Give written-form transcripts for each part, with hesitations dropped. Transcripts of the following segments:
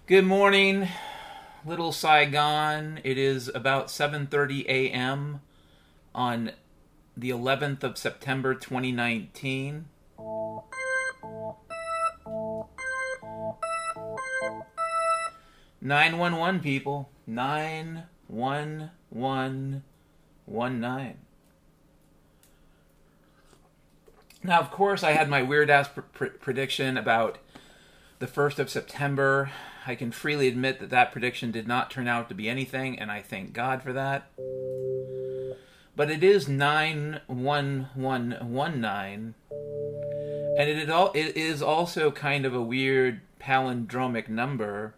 Good morning, Little Saigon. It is about 7:30 a.m. on the 11th of September 2019. 911 people. 91119. Now, of course, I had my weird-ass prediction about the 1st of September. I can freely admit that prediction did not turn out to be anything, and I thank God for that. But it is 91119, and it is also kind of a weird palindromic number.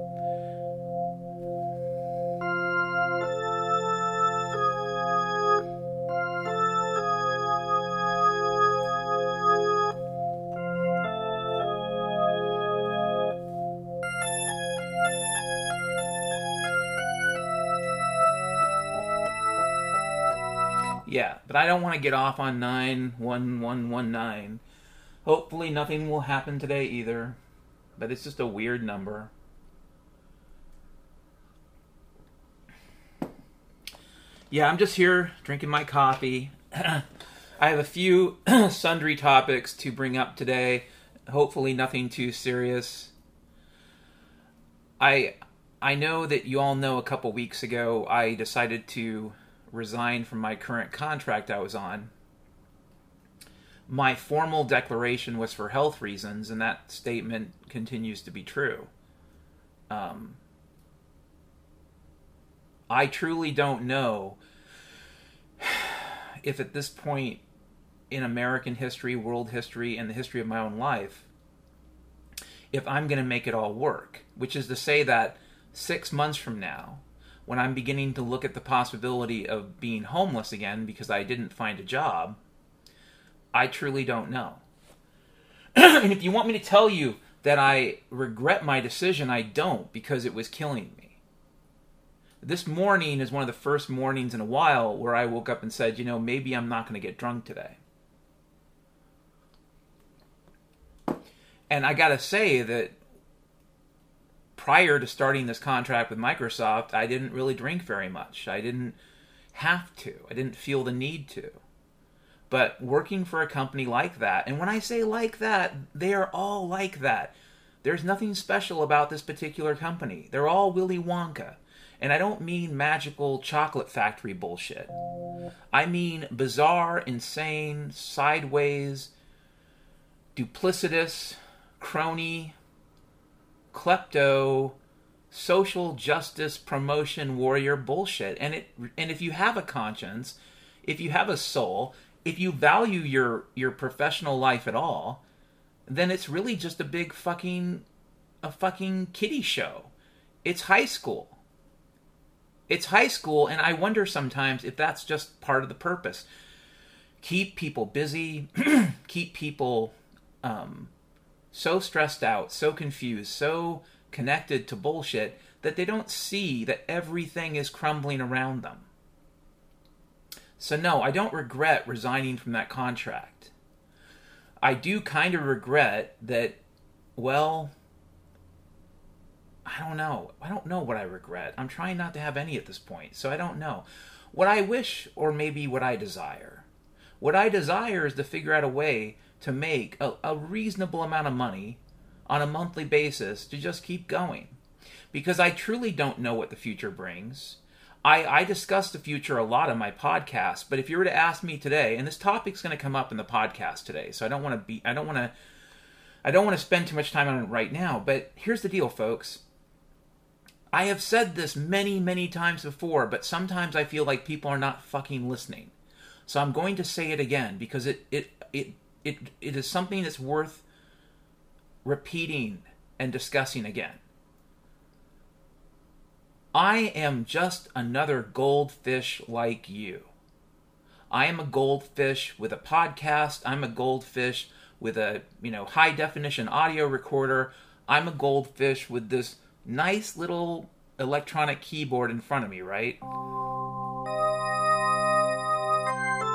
Yeah, but I don't want to get off on 91119. Hopefully nothing will happen today either. But it's just a weird number. Yeah, I'm just here drinking my coffee. I have a few sundry topics to bring up today. Hopefully nothing too serious. I know that you all know a couple weeks ago I decided to resign from my current contract I was on. My formal declaration was for health reasons, and that statement continues to be true. I truly don't know if at this point in American history, world history, and the history of my own life, if I'm going to make it all work. Which is to say that 6 months from now, when I'm beginning to look at the possibility of being homeless again because I didn't find a job, I truly don't know. And if you want me to tell you that I regret my decision, I don't, because it was killing me. This morning is one of the first mornings in a while where I woke up and said, maybe I'm not going to get drunk today. And I gotta say that prior to starting this contract with Microsoft, I didn't really drink very much. I didn't have to. I didn't feel the need to. But working for a company like that, and when I say like that, they are all like that. There's nothing special about this particular company. They're all Willy Wonka. And I don't mean magical chocolate factory bullshit. I mean bizarre, insane, sideways, duplicitous, crony, klepto, social justice promotion warrior bullshit. And if you have a conscience, if you have a soul, if you value your professional life at all, then it's really just a fucking kiddie show. It's high school. It's high school, and I wonder sometimes if that's just part of the purpose. Keep people busy, keep people so stressed out, so confused, so connected to bullshit that they don't see that everything is crumbling around them. So no, I don't regret resigning from that contract. I do kind of regret that, well, I don't know. I don't know what I regret. I'm trying not to have any at this point, so I don't know. What I wish, or maybe what I desire. What I desire is to figure out a way to make a reasonable amount of money on a monthly basis to just keep going. Because I truly don't know what the future brings. I discuss the future a lot on my podcast, but if you were to ask me today, and this topic's going to come up in the podcast today, so I don't want to spend too much time on it right now, but here's the deal, folks. I have said this many, many times before, but sometimes I feel like people are not fucking listening. So I'm going to say it again, because it is something that's worth repeating and discussing again. I am just another goldfish like you. I am a goldfish with a podcast. I'm a goldfish with a, high definition audio recorder. I'm a goldfish with this nice little electronic keyboard in front of me, right?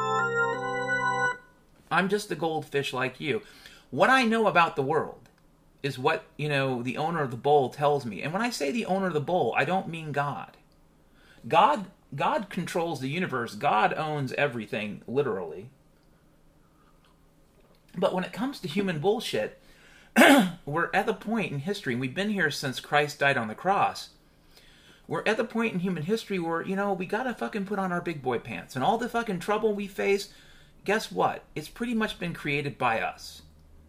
I'm just a goldfish like you. What I know about the world is what, the owner of the bowl tells me. And when I say the owner of the bowl, I don't mean God. God controls the universe. God owns everything, literally. But when it comes to human bullshit, we're at the point in history, and we've been here since Christ died on the cross. We're at the point in human history where, we gotta fucking put on our big boy pants. And all the fucking trouble we face, guess what? It's pretty much been created by us.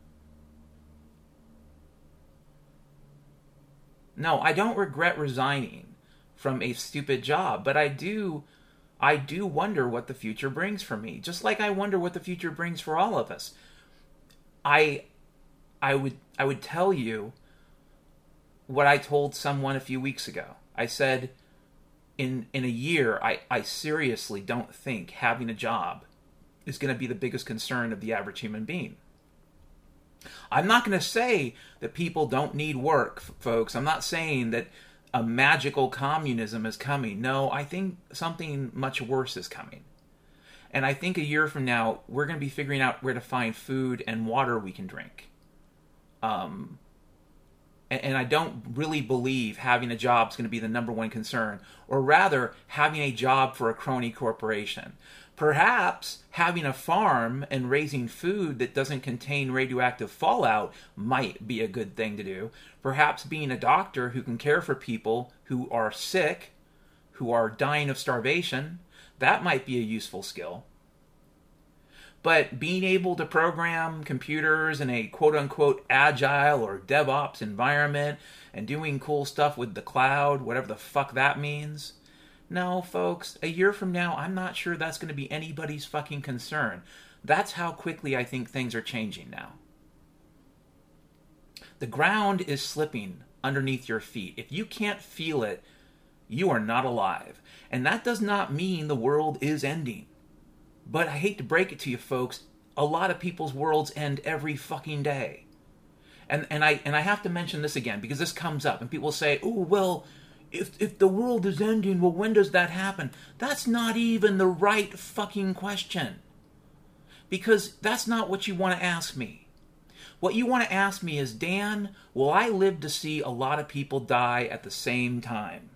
No, I don't regret resigning from a stupid job, but I do wonder what the future brings for me. Just like I wonder what the future brings for all of us. I would tell you what I told someone a few weeks ago. I said, in a year, I seriously don't think having a job is going to be the biggest concern of the average human being. I'm not going to say that people don't need work, folks. I'm not saying that a magical communism is coming. No, I think something much worse is coming. And I think a year from now, we're going to be figuring out where to find food and water we can drink. And I don't really believe having a job is going to be the number one concern, or rather, having a job for a crony corporation. Perhaps having a farm and raising food that doesn't contain radioactive fallout might be a good thing to do. Perhaps being a doctor who can care for people who are sick, who are dying of starvation, that might be a useful skill. But being able to program computers in a quote-unquote agile or DevOps environment and doing cool stuff with the cloud, whatever the fuck that means, no, folks, a year from now, I'm not sure that's going to be anybody's fucking concern. That's how quickly I think things are changing now. The ground is slipping underneath your feet. If you can't feel it, you are not alive. And that does not mean the world is ending. But I hate to break it to you, folks, a lot of people's worlds end every fucking day. And I have to mention this again, because this comes up, and people say, oh, well, if the world is ending, well, when does that happen? That's not even the right fucking question. Because that's not what you want to ask me. What you want to ask me is, Dan, will I live to see a lot of people die at the same time?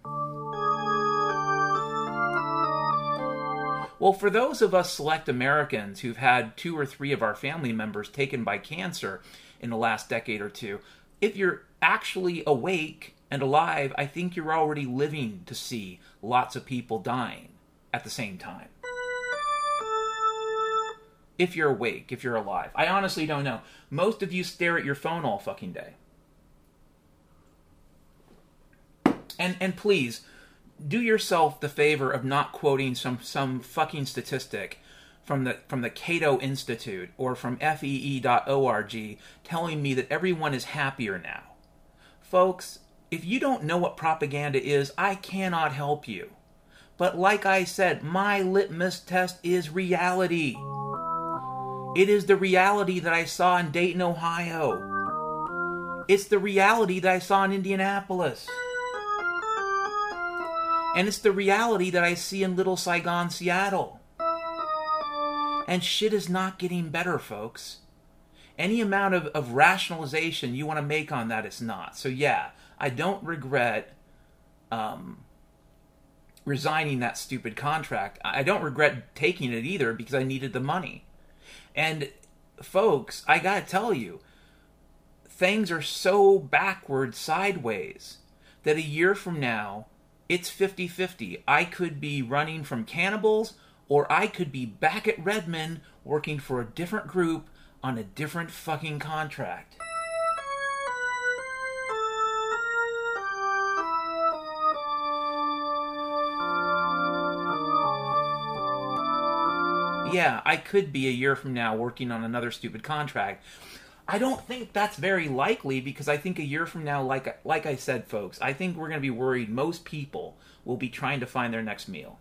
Well, for those of us select Americans who've had 2 or 3 of our family members taken by cancer in the last decade or two, if you're actually awake and alive, I think you're already living to see lots of people dying at the same time. If you're awake, if you're alive. I honestly don't know. Most of you stare at your phone all fucking day. And please, do yourself the favor of not quoting some fucking statistic from the Cato Institute or from fee.org telling me that everyone is happier now. Folks, if you don't know what propaganda is, I cannot help you. But like I said, my litmus test is reality. It is the reality that I saw in Dayton, Ohio. It's the reality that I saw in Indianapolis. And it's the reality that I see in Little Saigon, Seattle. And shit is not getting better, folks. Any amount of rationalization you want to make on that, it's not. So yeah, I don't regret resigning that stupid contract. I don't regret taking it either because I needed the money. And folks, I gotta tell you, things are so backward sideways that a year from now, it's 50-50. I could be running from cannibals, or I could be back at Redmond working for a different group on a different fucking contract. Yeah, I could be a year from now working on another stupid contract. I don't think that's very likely because I think a year from now, like I said, folks, I think we're going to be worried most people will be trying to find their next meal.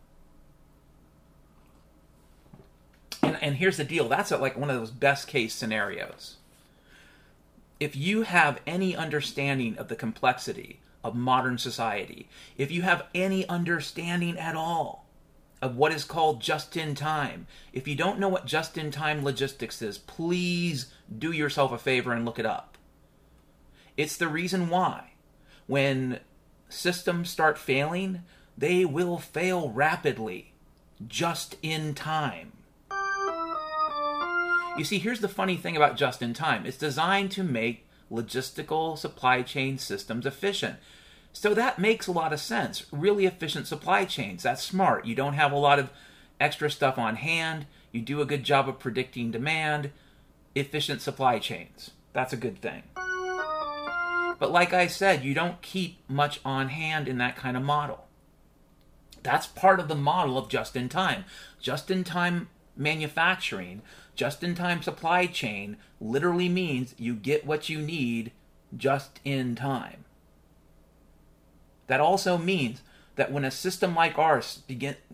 And here's the deal. That's like one of those best case scenarios. If you have any understanding of the complexity of modern society, if you have any understanding at all of what is called just-in-time, if you don't know what just-in-time logistics is, please do yourself a favor and look it up. It's the reason why when systems start failing, they will fail rapidly, just in time. You see, here's the funny thing about just in time. It's designed to make logistical supply chain systems efficient. So that makes a lot of sense. Really efficient supply chains. That's smart. You don't have a lot of extra stuff on hand. You do a good job of predicting demand. Efficient supply chains. That's a good thing. But like I said, you don't keep much on hand in that kind of model. That's part of the model of just-in-time. Just-in-time manufacturing, just-in-time supply chain literally means you get what you need just in time. That also means that when a system like ours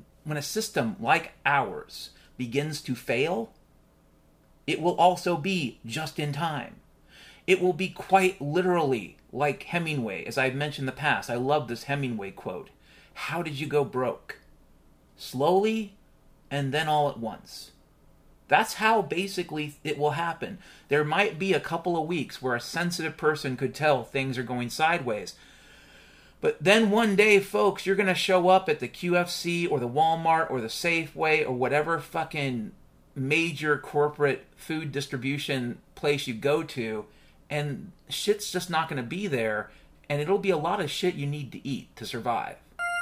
begins to fail, it will also be just in time. It will be quite literally like Hemingway, as I've mentioned in the past. I love this Hemingway quote. How did you go broke? Slowly and then all at once. That's how basically it will happen. There might be a couple of weeks where a sensitive person could tell things are going sideways. But then one day, folks, you're going to show up at the QFC or the Walmart or the Safeway or whatever fucking major corporate food distribution place you go to, and shit's just not going to be there, and it'll be a lot of shit you need to eat to survive.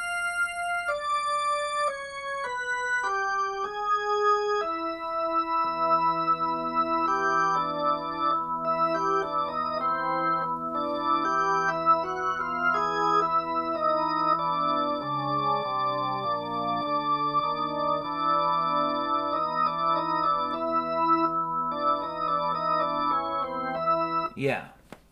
Yeah.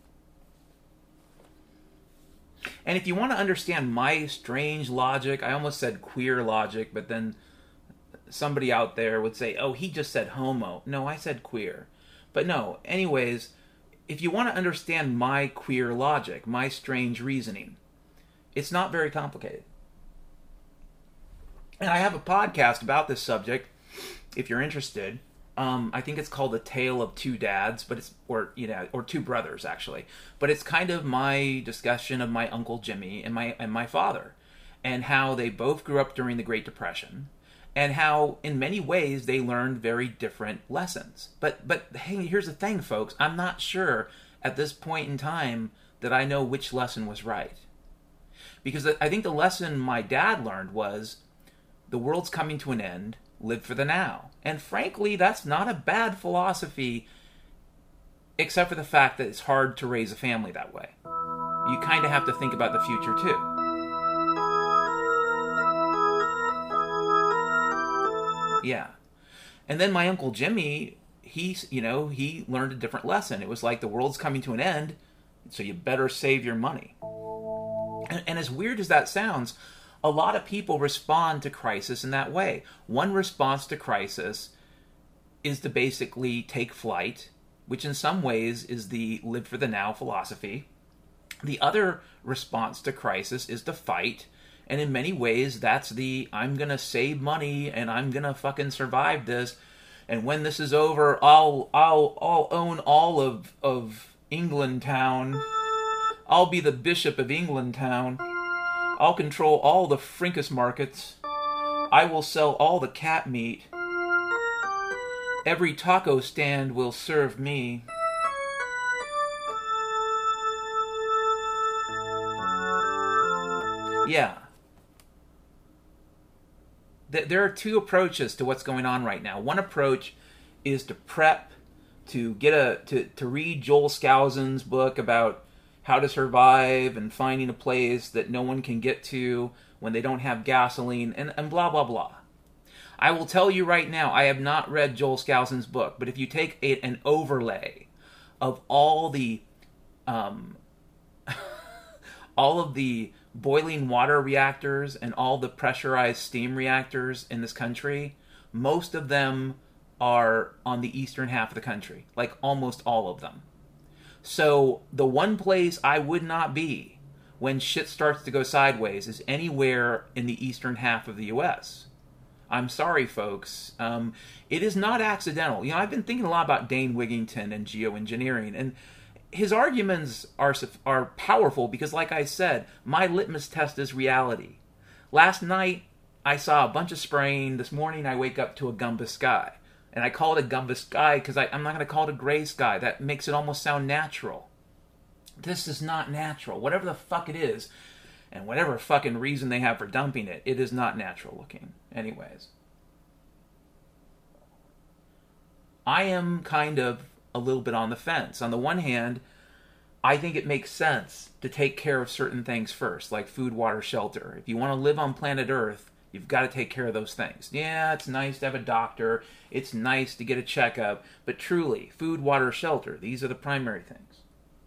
And if you want to understand my strange logic, I almost said queer logic, but then somebody out there would say, oh, he just said homo. No, I said queer. But no, anyways, if you want to understand my queer logic, my strange reasoning, it's not very complicated. And I have a podcast about this subject, if you're interested. I think it's called A Tale of Two Dads, but or two brothers actually. But it's kind of my discussion of my Uncle Jimmy and my father, and how they both grew up during the Great Depression, and how in many ways they learned very different lessons. But hey, here's the thing, folks. I'm not sure at this point in time that I know which lesson was right. Because I think the lesson my dad learned was the world's coming to an end. Live for the now. And frankly, that's not a bad philosophy, except for the fact that it's hard to raise a family that way. You kind of have to think about the future too. Yeah. And then my Uncle Jimmy, he learned a different lesson. It was like the world's coming to an end, so you better save your money. And as weird as that sounds, a lot of people respond to crisis in that way. One response to crisis is to basically take flight, which in some ways is the live for the now philosophy. The other response to crisis is to fight, and in many ways that's the I'm gonna save money and I'm gonna fucking survive this, and when this is over, I'll own all of England Town. I'll be the Bishop of England Town. I'll control all the Frincus markets. I will sell all the cat meat. Every taco stand will serve me. Yeah. There are two approaches to what's going on right now. One approach is to prep, to read Joel Skousen's book about how to survive and finding a place that no one can get to when they don't have gasoline, and blah, blah, blah. I will tell you right now, I have not read Joel Skousen's book, but if you take an overlay of all the boiling water reactors and all the pressurized steam reactors in this country, most of them are on the eastern half of the country, like almost all of them. So the one place I would not be when shit starts to go sideways is anywhere in the eastern half of the U.S. I'm sorry, folks. It is not accidental. I've been thinking a lot about Dane Wigington and geoengineering, and his arguments are powerful because, like I said, my litmus test is reality. Last night, I saw a bunch of spraying. This morning, I wake up to a Gumbus sky. And I call it a Gumbus sky because I'm not going to call it a gray sky. That makes it almost sound natural. This is not natural. Whatever the fuck it is, and whatever fucking reason they have for dumping it, it is not natural looking. Anyways. I am kind of a little bit on the fence. On the one hand, I think it makes sense to take care of certain things first, like food, water, shelter. If you want to live on planet Earth, you've got to take care of those things. Yeah, it's nice to have a doctor. It's nice to get a checkup. But truly, food, water, shelter, these are the primary things.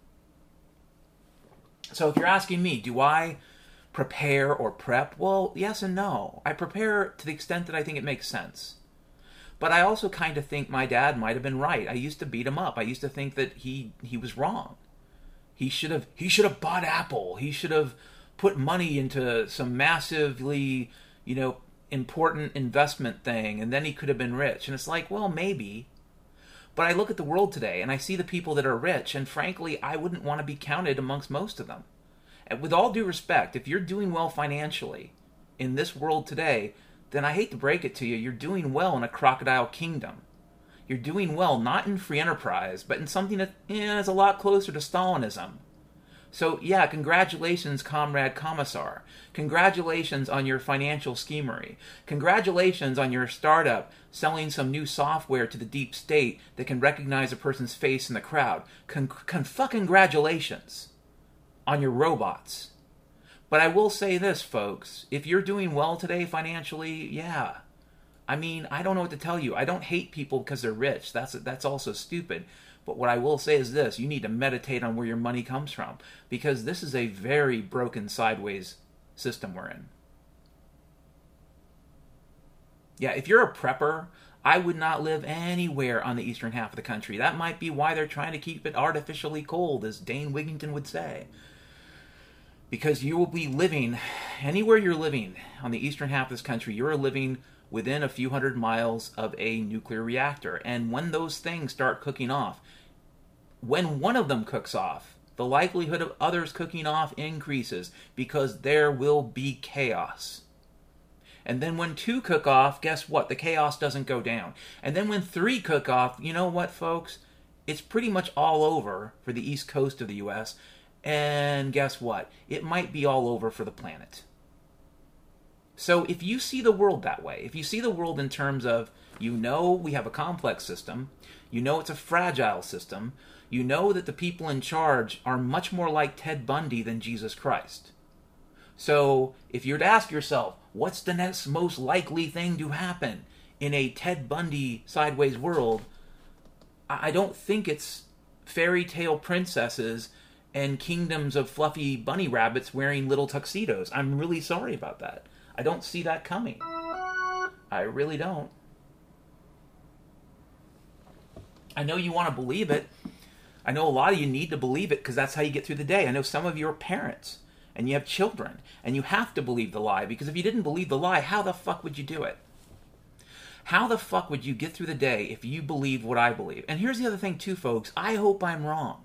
So if you're asking me, do I prepare or prep? Well, yes and no. I prepare to the extent that I think it makes sense. But I also kind of think my dad might have been right. I used to beat him up. I used to think that he was wrong. He should have bought Apple. He should have put money into some massively, important investment thing, and then he could have been rich. And it's like, well, maybe. But I look at the world today, and I see the people that are rich, and frankly, I wouldn't want to be counted amongst most of them. And with all due respect, if you're doing well financially in this world today, then I hate to break it to you, you're doing well in a crocodile kingdom. You're doing well not in free enterprise, but in something that is a lot closer to Stalinism. So yeah, congratulations, Comrade Commissar. Congratulations on your financial schemery. Congratulations on your startup selling some new software to the deep state that can recognize a person's face in the crowd. Congratulations on your robots. But I will say this, folks. If you're doing well today financially, yeah. I mean, I don't know what to tell you. I don't hate people because they're rich. That's also stupid. But what I will say is this. You need to meditate on where your money comes from. Because this is a very broken, sideways system we're in. Yeah, if you're a prepper, I would not live anywhere on the eastern half of the country. That might be why they're trying to keep it artificially cold, as Dane Wigington would say. Because you will be living, anywhere you're living on the eastern half of this country, you're living within a few hundred miles of a nuclear reactor. And when those things start cooking off, when one of them cooks off, the likelihood of others cooking off increases because there will be chaos. And then when 2 cook off, guess what? The chaos doesn't go down. And then when 3 cook off, you know what, folks? It's pretty much all over for the east coast of the U.S., and guess what? It might be all over for the planet. So if you see the world that way, if you see the world in terms of, we have a complex system, it's a fragile system, that the people in charge are much more like Ted Bundy than Jesus Christ. So if you're to ask yourself, what's the next most likely thing to happen in a Ted Bundy sideways world, I don't think it's fairy tale princesses and kingdoms of fluffy bunny rabbits wearing little tuxedos. I'm really sorry about that. I don't see that coming. I really don't. I know you want to believe it. I know a lot of you need to believe it because that's how you get through the day. I know some of you are parents and you have children and you have to believe the lie, because if you didn't believe the lie, how the fuck would you do it? How the fuck would you get through the day if you believe what I believe? And here's the other thing too, folks. I hope I'm wrong.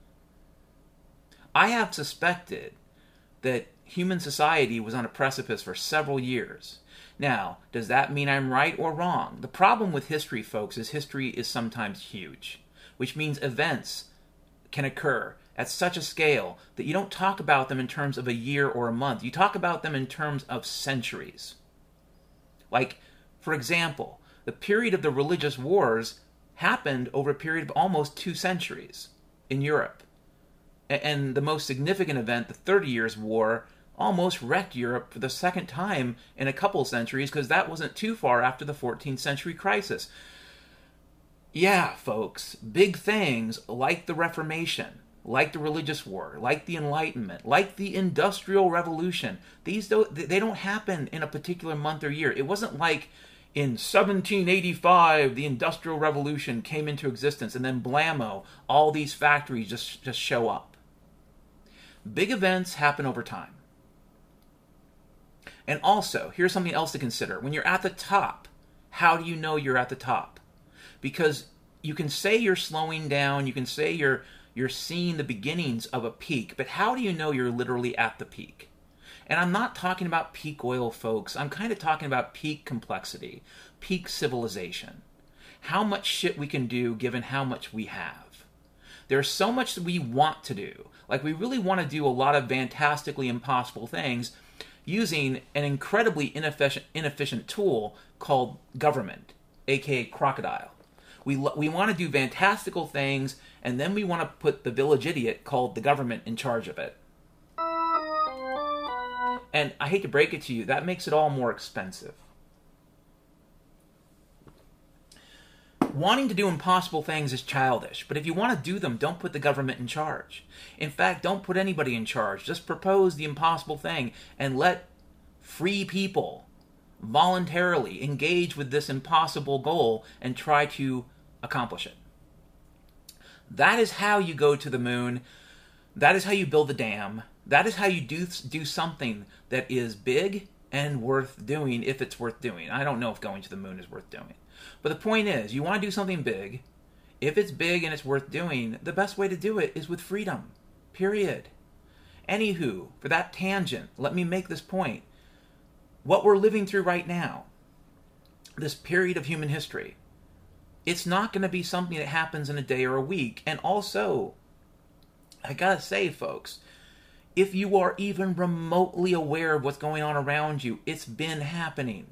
I have suspected that human society was on a precipice for several years. Now, does that mean I'm right or wrong? The problem with history, folks, is history is sometimes huge, which means events can occur at such a scale that you don't talk about them in terms of a year or a month. You talk about them in terms of centuries. Like, for example, the period of the religious wars happened over a period of almost 2 centuries in Europe. And the most significant event, the 30 Years' War, almost wrecked Europe for the second time in a couple centuries, because that wasn't too far after the 14th century crisis. Yeah, folks, big things like the Reformation, like the Religious War, like the Enlightenment, like the Industrial Revolution, they don't happen in a particular month or year. It wasn't like in 1785 the Industrial Revolution came into existence and then blammo, all these factories just show up. Big events happen over time. And also, here's something else to consider. When you're at the top, how do you know you're at the top? Because you can say you're slowing down, you can say you're You're seeing the beginnings of a peak, but how do you know you're literally at the peak? And I'm not talking about peak oil, folks. I'm kind of talking about peak complexity, peak civilization. How much shit we can do given how much we have. There's so much that we want to do. Like, we really want to do a lot of fantastically impossible things using an incredibly inefficient tool called government, aka crocodile. We want to do fantastical things, and then we want to put the village idiot called the government in charge of it. And I hate to break it to you, that makes it all more expensive. Wanting to do impossible things is childish, but if you want to do them, don't put the government in charge. In fact, don't put anybody in charge. Just propose the impossible thing and let free people voluntarily engage with this impossible goal and try to accomplish it. That is how you go to the moon. That is how you build the dam. That is how you do something that is big and worth doing, if it's worth doing. I don't know if going to the moon is worth doing. But the point is, you want to do something big. If it's big and it's worth doing, the best way to do it is with freedom. Period. Anywho, for that tangent, let me make this point. What we're living through right now, this period of human history, it's not going to be something that happens in a day or a week. And also, I gotta say, folks, if you are even remotely aware of what's going on around you, it's been happening.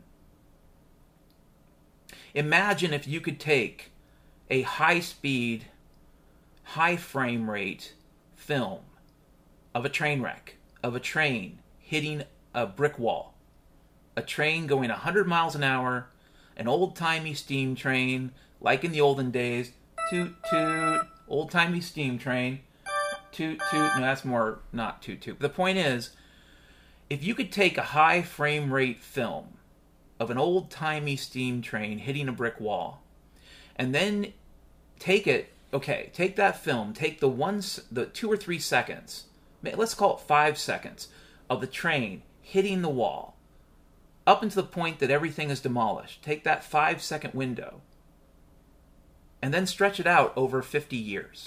Imagine if you could take a high-speed, high-frame-rate film of a train wreck, of a train hitting a brick wall, a train going 100 miles an hour, an old-timey steam train, like in the olden days, toot toot, old-timey steam train, toot toot, no, that's more not toot toot. The point is, if you could take a high-frame-rate film of an old-timey steam train hitting a brick wall, and then take that film, take the 2 or 3 seconds, let's call it 5 seconds, of the train hitting the wall, up until the point that everything is demolished. Take that 5-second window, and then stretch it out over 50 years.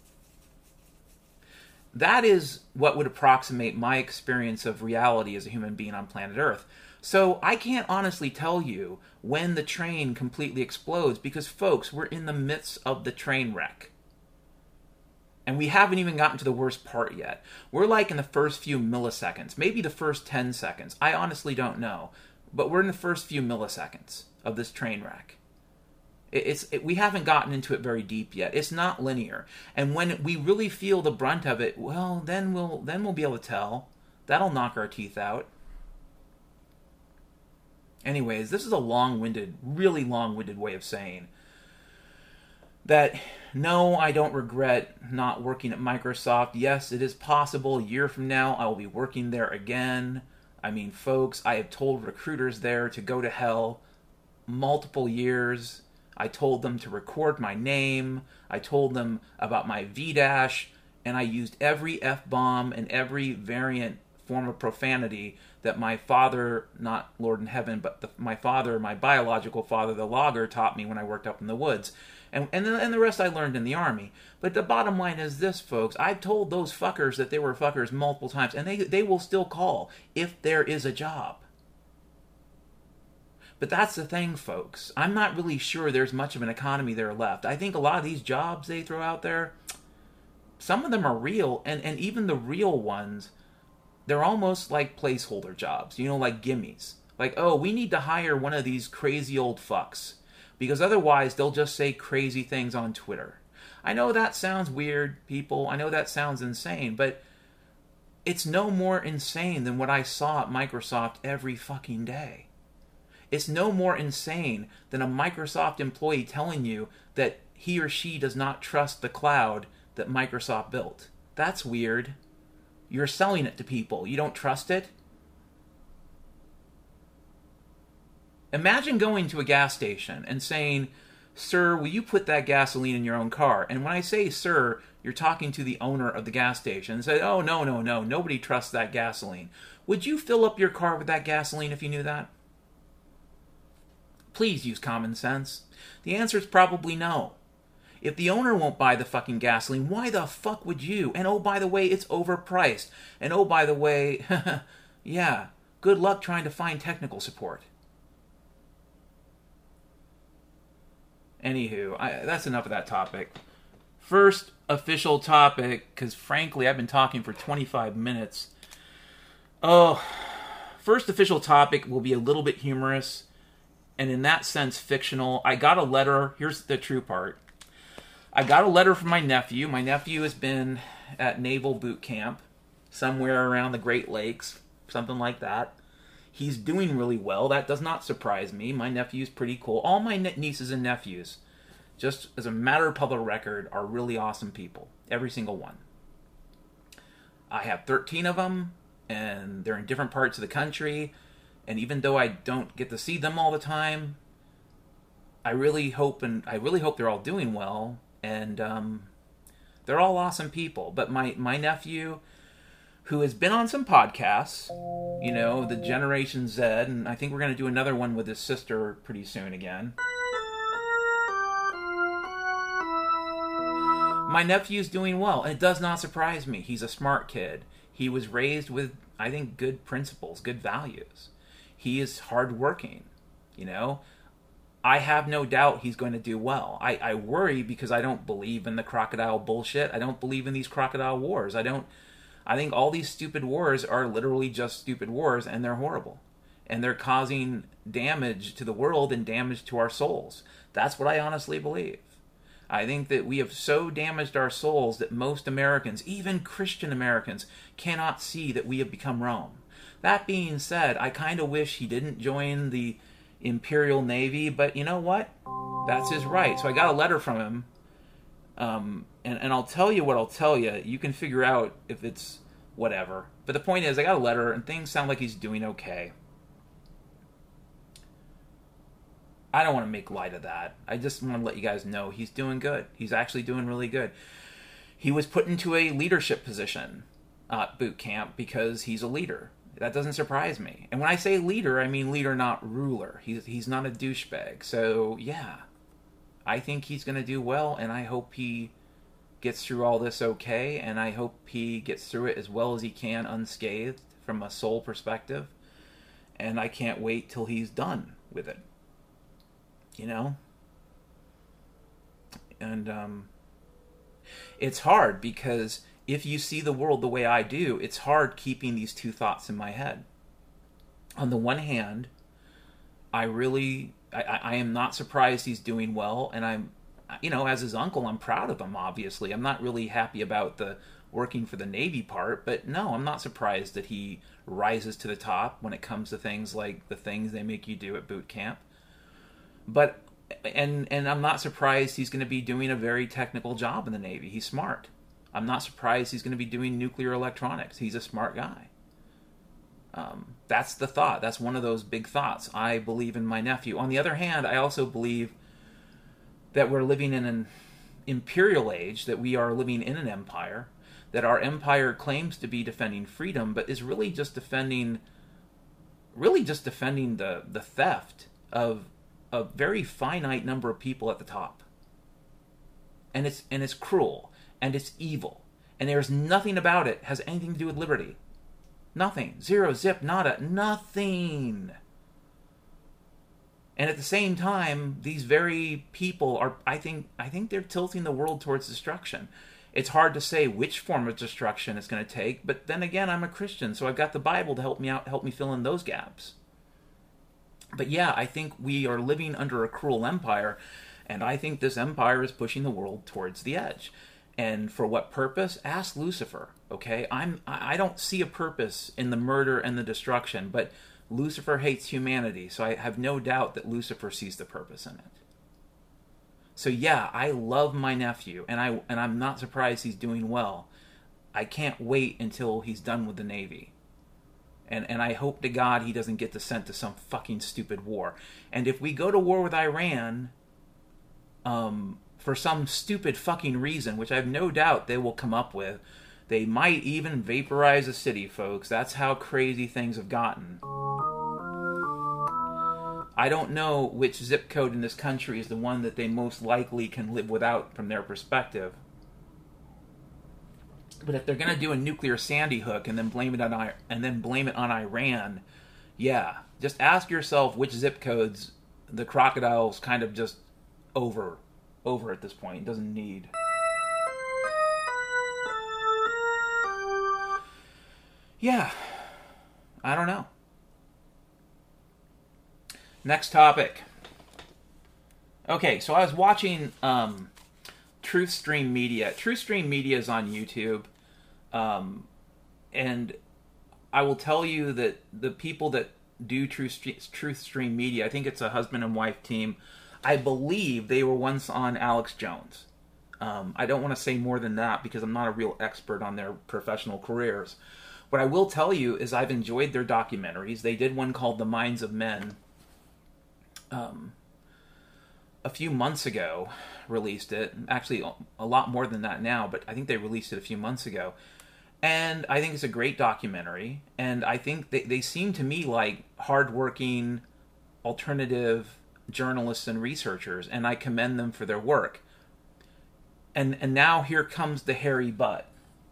That is what would approximate my experience of reality as a human being on planet Earth. So I can't honestly tell you when the train completely explodes, because, folks, we're in the midst of the train wreck. And we haven't even gotten to the worst part yet. We're like in the first few milliseconds, maybe the first 10 seconds. I honestly don't know. But we're in the first few milliseconds of this train wreck. We haven't gotten into it very deep yet. It's not linear. And when we really feel the brunt of it, well, then we'll be able to tell. That'll knock our teeth out. Anyways, this is a really long-winded way of saying that, no, I don't regret not working at Microsoft. Yes, it is possible a year from now I will be working there again. I mean, folks, I have told recruiters there to go to hell multiple years. I told them to record my name. I told them about my VDash, and I used every F-bomb and every variant form of profanity that my father, not Lord in heaven, but my biological father, the logger, taught me when I worked up in the woods. And the rest I learned in the army. But the bottom line is this, folks. I've told those fuckers that they were fuckers multiple times, and they will still call if there is a job. But that's the thing, folks. I'm not really sure there's much of an economy there left. I think a lot of these jobs they throw out there, some of them are real, and even the real ones, they're almost like placeholder jobs, like gimmies. Like, oh, we need to hire one of these crazy old fucks, because otherwise they'll just say crazy things on Twitter. I know that sounds weird, people. I know that sounds insane, but it's no more insane than what I saw at Microsoft every fucking day. It's no more insane than a Microsoft employee telling you that he or she does not trust the cloud that Microsoft built. That's weird. You're selling it to people. You don't trust it? Imagine going to a gas station and saying, "Sir, will you put that gasoline in your own car?" And when I say sir, you're talking to the owner of the gas station and say, "Oh, no, nobody trusts that gasoline." Would you fill up your car with that gasoline if you knew that? Please use common sense. The answer is probably no. If the owner won't buy the fucking gasoline, why the fuck would you? And oh, by the way, it's overpriced. And oh, by the way, yeah, good luck trying to find technical support. Anywho, that's enough of that topic. First official topic, because frankly, I've been talking for 25 minutes. Oh, first official topic will be a little bit humorous, and in that sense, fictional. I got a letter. Here's the true part. I got a letter from my nephew. My nephew has been at naval boot camp somewhere around the Great Lakes, something like that. He's doing really well. That does not surprise me. My nephew's pretty cool. All my nieces and nephews, just as a matter of public record, are really awesome people. Every single one. I have 13 of them, and they're in different parts of the country. And even though I don't get to see them all the time, I really hope they're all doing well. And they're all awesome people. But my nephew, who has been on some podcasts, you know, the Generation Z, and I think we're going to do another one with his sister pretty soon again. My nephew's doing well, and it does not surprise me. He's a smart kid. He was raised with, I think, good principles, good values. He is hardworking, you know. I have no doubt he's going to do well. I worry because I don't believe in the crocodile bullshit. I don't believe in these crocodile wars. I think all these stupid wars are literally just stupid wars, and they're horrible. And they're causing damage to the world and damage to our souls. That's what I honestly believe. I think that we have so damaged our souls that most Americans, even Christian Americans, cannot see that we have become Rome. That being said, I kind of wish he didn't join the Imperial Navy, but you know what? That's his right. So I got a letter from him, and I'll tell you what I'll tell you. You can figure out if it's whatever. But the point is, I got a letter, and things sound like he's doing okay. I don't want to make light of that. I just want to let you guys know he's doing good. He's actually doing really good. He was put into a leadership position at boot camp because he's a leader. That doesn't surprise me. And when I say leader, I mean leader, not ruler. He's not a douchebag. So, yeah. I think he's going to do well, and I hope he gets through all this okay, and I hope he gets through it as well as he can unscathed from a soul perspective. And I can't wait till he's done with it. You know? And it's hard because if you see the world the way I do, it's hard keeping these two thoughts in my head. On the one hand, I am not surprised he's doing well, and I'm, you know, as his uncle, I'm proud of him, obviously. I'm not really happy about the working for the Navy part, but no, I'm not surprised that he rises to the top when it comes to things like the things they make you do at boot camp. But, and I'm not surprised he's going to be doing a very technical job in the Navy. He's smart. I'm not surprised he's going to be doing nuclear electronics. He's a smart guy. That's the thought. That's one of those big thoughts. I believe in my nephew. On the other hand, I also believe that we're living in an imperial age, that we are living in an empire, that our empire claims to be defending freedom, but is really just defending the theft of a very finite number of people at the top. And it's cruel, and it's evil, and there's nothing about it has anything to do with liberty. Nothing. Zero, zip, nada, nothing. And at the same time, these very people are, I think they're tilting the world towards destruction. It's hard to say which form of destruction it's going to take, but then again, I'm a Christian, so I've got the Bible to help me out, help me fill in those gaps. But yeah, I think we are living under a cruel empire, and I think this empire is pushing the world towards the edge. And for what purpose? Ask Lucifer, okay? I don't see a purpose in the murder and the destruction, but Lucifer hates humanity, so I have no doubt that Lucifer sees the purpose in it. So yeah, I love my nephew, and I'm not surprised he's doing well. I can't wait until he's done with the Navy. And I hope to God he doesn't get sent to some fucking stupid war. And if we go to war with Iran, for some stupid fucking reason, which I have no doubt they will come up with, they might even vaporize a city, folks. That's how crazy things have gotten. I don't know which zip code in this country is the one that they most likely can live without from their perspective. But if they're going to do a nuclear Sandy Hook and then blame it on Iran, yeah, just ask yourself which zip codes the crocodile's kind of just over at this point. It doesn't need. Yeah, I don't know. Next topic. Okay, so I was watching TruthStream Media. TruthStream Media is on YouTube. And I will tell you that the people that do TruthStream Media, I think it's a husband and wife team, I believe they were once on Alex Jones. I don't want to say more than that because I'm not a real expert on their professional careers. What I will tell you is I've enjoyed their documentaries. They did one called The Minds of Men. A few months ago, released it. Actually, a lot more than that now, but I think they released it a few months ago. And I think it's a great documentary. And I think they seem to me like hardworking, alternative journalists and researchers. And I commend them for their work. And now here comes the hairy butt.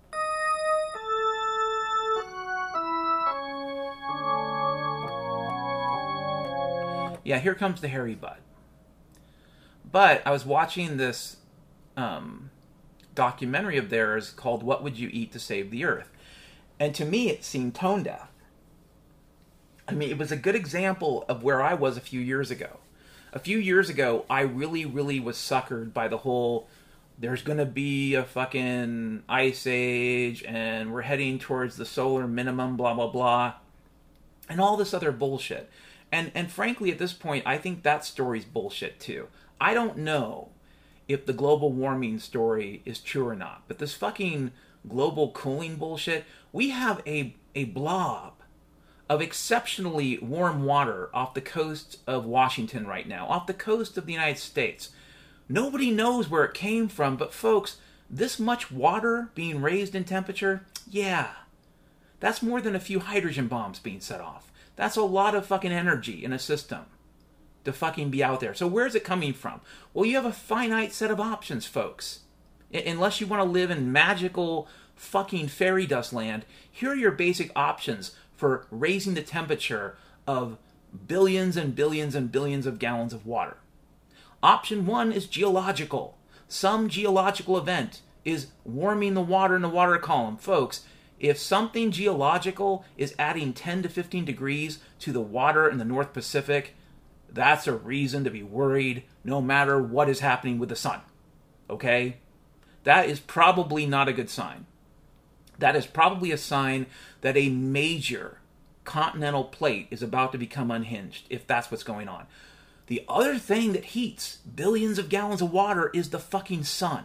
Yeah, here comes the hairy butt. But I was watching this documentary of theirs called What Would You Eat to Save the Earth? And to me, it seemed tone deaf. I mean, it was a good example of where I was a few years ago. A few years ago, I really, really was suckered by the whole, there's going to be a fucking ice age, and we're heading towards the solar minimum, blah, blah, blah, and all this other bullshit. And frankly, at this point, I think that story's bullshit too. I don't know if the global warming story is true or not, but this fucking global cooling bullshit, we have a blob of exceptionally warm water off the coast of Washington right now, off the coast of the United States. Nobody knows where it came from, but folks, this much water being raised in temperature, yeah, that's more than a few hydrogen bombs being set off. That's a lot of fucking energy in a system to fucking be out there. So where's it coming from? Well, you have a finite set of options, folks. Unless you want to live in magical fucking fairy dust land, here are your basic options for raising the temperature of billions and billions and billions of gallons of water. Option one is geological. Some geological event is warming the water in the water column. Folks, if something geological is adding 10 to 15 degrees to the water in the North Pacific, that's a reason to be worried no matter what is happening with the sun. Okay? That is probably not a good sign. That is probably a sign that a major continental plate is about to become unhinged, if that's what's going on. The other thing that heats billions of gallons of water is the fucking sun.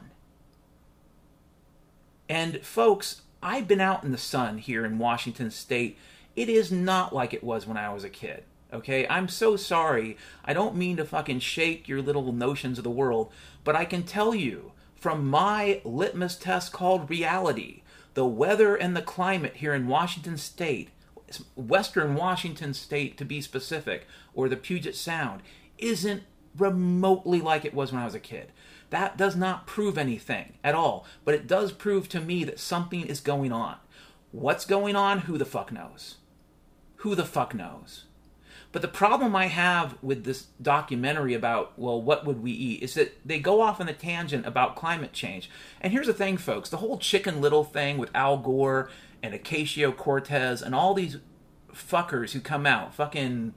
And folks, I've been out in the sun here in Washington State. It is not like it was when I was a kid. Okay? I'm so sorry. I don't mean to fucking shake your little notions of the world, but I can tell you from my litmus test called reality, the weather and the climate here in Washington State, Western Washington State to be specific, or the Puget Sound, isn't remotely like it was when I was a kid. That does not prove anything at all, but it does prove to me that something is going on. What's going on? Who the fuck knows? Who the fuck knows? But the problem I have with this documentary about, well, what would we eat, is that they go off on a tangent about climate change. And here's the thing, folks. The whole Chicken Little thing with Al Gore and Ocasio-Cortez and all these fuckers who come out, fucking,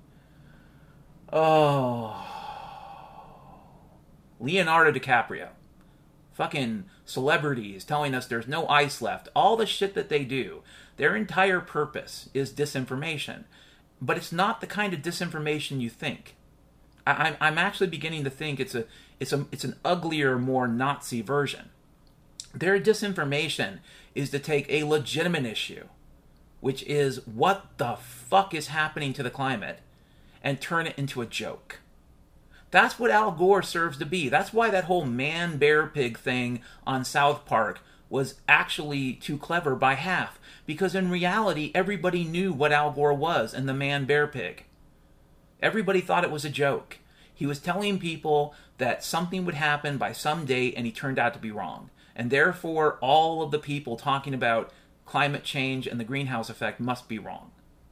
Leonardo DiCaprio, fucking celebrities telling us there's no ice left, all the shit that they do, their entire purpose is disinformation. But it's not the kind of disinformation you think. I'm actually beginning to think it's an uglier, more Nazi version. Their disinformation is to take a legitimate issue, which is what the fuck is happening to the climate, and turn it into a joke. That's what Al Gore serves to be. That's why that whole man-bear-pig thing on South Park was actually too clever by half. Because in reality, everybody knew what Al Gore was and the man-bear-pig. Everybody thought it was a joke. He was telling people that something would happen by some date, and he turned out to be wrong. And therefore, all of the people talking about climate change and the greenhouse effect must be wrong.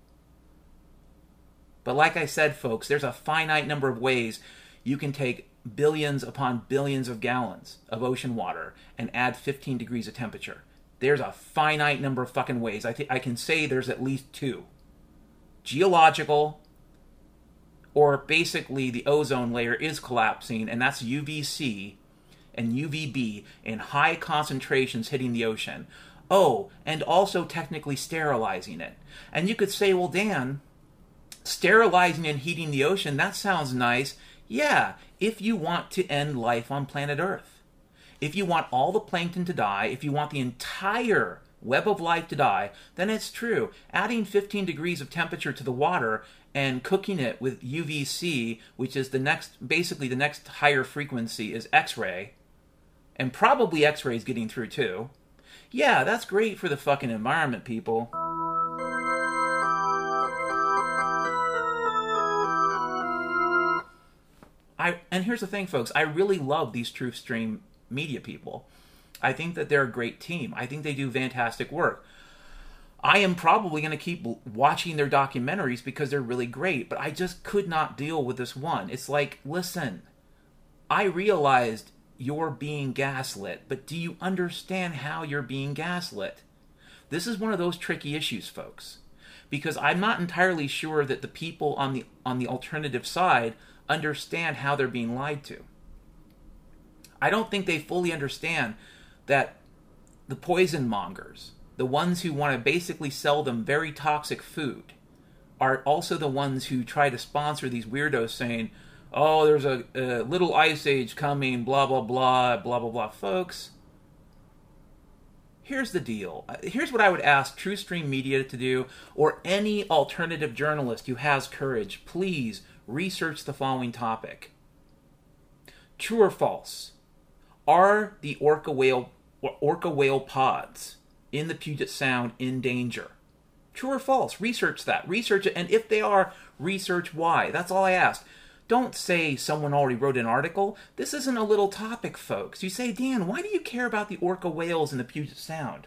But like I said, folks, there's a finite number of ways you can take billions upon billions of gallons of ocean water and add 15 degrees of temperature. There's a finite number of fucking ways. I can say there's at least two. Geological, or basically the ozone layer is collapsing, and that's UVC and UVB in high concentrations hitting the ocean. Oh, and also technically sterilizing it. And you could say, well, Dan, sterilizing and heating the ocean, that sounds nice. Yeah, if you want to end life on planet Earth. If you want all the plankton to die, if you want the entire web of life to die, then it's true. Adding 15 degrees of temperature to the water and cooking it with UVC, which is basically the next higher frequency is X-ray, and probably X-ray is getting through too. Yeah, that's great for the fucking environment, people. And here's the thing, folks. I really love these Truthstream media people. I think that they're a great team. I think they do fantastic work. I am probably going to keep watching their documentaries because they're really great, but I just could not deal with this one. It's like, listen, I realized you're being gaslit, but do you understand how you're being gaslit? This is one of those tricky issues, folks, because I'm not entirely sure that the people on the alternative side understand how they're being lied to. I don't think they fully understand that the poison mongers, the ones who want to basically sell them very toxic food, are also the ones who try to sponsor these weirdos saying, oh, there's a little ice age coming, blah, blah, blah, blah, blah, blah. Folks, here's the deal. Here's what I would ask Truthstream Media to do, or any alternative journalist who has courage. Please research the following topic. True or false? Are the orca whale pods in the Puget Sound in danger? True or false? Research that. Research it, and if they are, research why. That's all I ask. Don't say someone already wrote an article. This isn't a little topic, folks. You say, Dan, why do you care about the orca whales in the Puget Sound?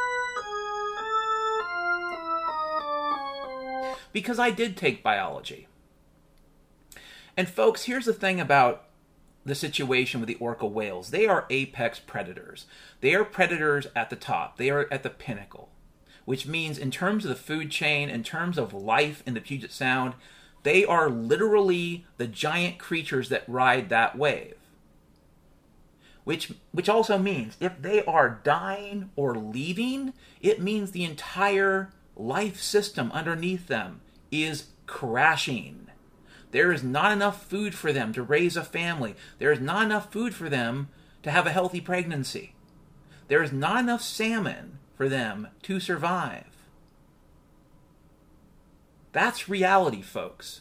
Because I did take biology. And folks, here's the thing about the situation with the orca whales. They are apex predators. They are predators at the top. They are at the pinnacle. Which means in terms of the food chain, in terms of life in the Puget Sound, they are literally the giant creatures that ride that wave. Which also means if they are dying or leaving, it means the entire life system underneath them is crashing. There is not enough food for them to raise a family. There is not enough food for them to have a healthy pregnancy. There is not enough salmon for them to survive. That's reality, folks.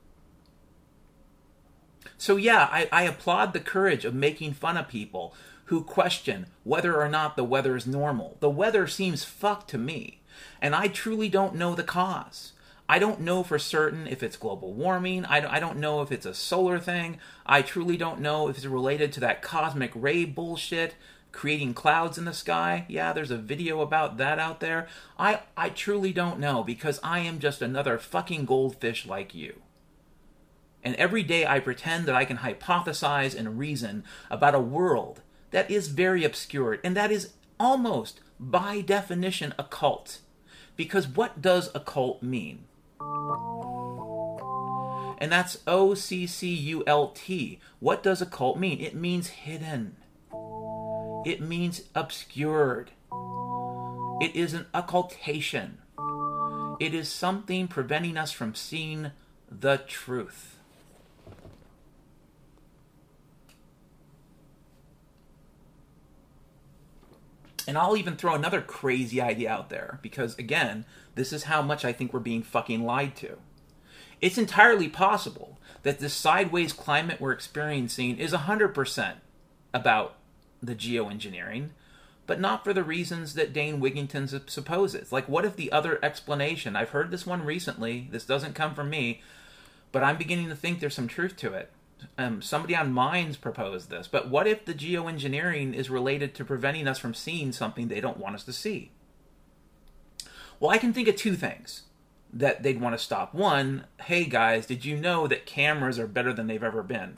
So yeah, I applaud the courage of making fun of people who question whether or not the weather is normal. The weather seems fucked to me, and I truly don't know the cause. I don't know for certain if it's global warming. I don't know if it's a solar thing. I truly don't know if it's related to that cosmic ray bullshit, creating clouds in the sky. Yeah, there's a video about that out there. I truly don't know, because I am just another fucking goldfish like you. And every day I pretend that I can hypothesize and reason about a world that is very obscure, and that is almost, by definition, a cult. Because what does a cult mean? And that's OCCULT. What does a cult mean? It means hidden. It means obscured. It is an occultation. It is something preventing us from seeing the truth. And I'll even throw another crazy idea out there, because, again, this is how much I think we're being fucking lied to. It's entirely possible that this sideways climate we're experiencing is 100% about the geoengineering, but not for the reasons that Dane Wigington supposes. Like, what if the other explanation, I've heard this one recently, this doesn't come from me, but I'm beginning to think there's some truth to it. Somebody on Minds proposed this, but what if the geoengineering is related to preventing us from seeing something they don't want us to see? Well, I can think of two things that they'd want to stop. One, hey guys, did you know that cameras are better than they've ever been?